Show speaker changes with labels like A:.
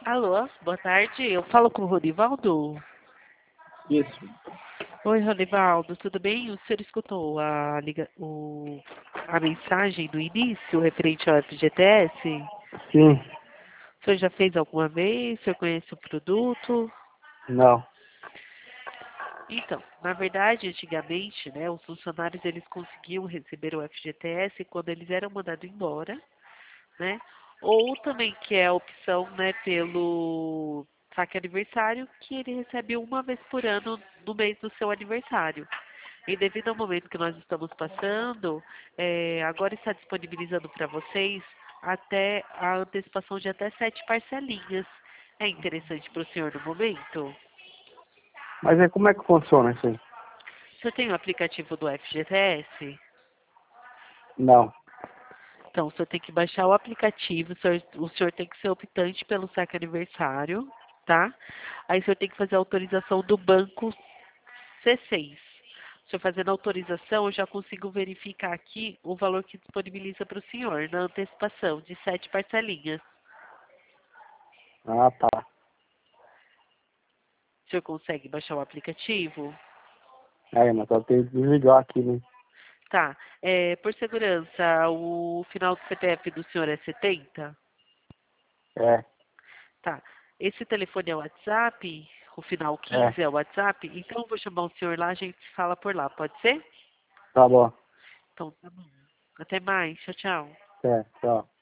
A: Alô, boa tarde. Eu falo com o Ronivaldo.
B: Isso.
A: Oi, Ronivaldo, tudo bem? O senhor escutou a mensagem do início referente ao FGTS?
B: Sim.
A: O senhor já fez alguma vez? O senhor conhece o produto?
B: Não.
A: Então, na verdade, antigamente, né, os funcionários eles conseguiam receber o FGTS quando eles eram mandados embora, né? Ou também que é a opção, né, pelo saque aniversário, que ele recebe uma vez por ano no mês do seu aniversário. E devido ao momento que nós estamos passando, agora está disponibilizando para vocês até a antecipação de até 7 parcelinhas. É interessante para o senhor no momento?
B: Mas é como é que funciona isso aí?
A: O senhor tem o aplicativo do FGTS?
B: Não.
A: Então, o senhor tem que baixar o aplicativo, o senhor tem que ser optante pelo saque aniversário, tá? Aí o senhor tem que fazer a autorização do banco C6. O senhor fazendo a autorização, eu já consigo verificar aqui o valor que disponibiliza para o senhor na antecipação de 7 parcelinhas.
B: Ah, tá.
A: O senhor consegue baixar o aplicativo?
B: É, mas só tem que desligar aqui, né?
A: Tá. Por segurança, o final do CPF do senhor é 70?
B: É,
A: Tá. Esse telefone é o WhatsApp? O final
B: é.
A: 15 é o WhatsApp? Então eu vou chamar o senhor lá, a gente fala por lá, pode ser?
B: Tá bom.
A: Então tá bom. Até mais. Tchau, tchau.
B: É, tchau.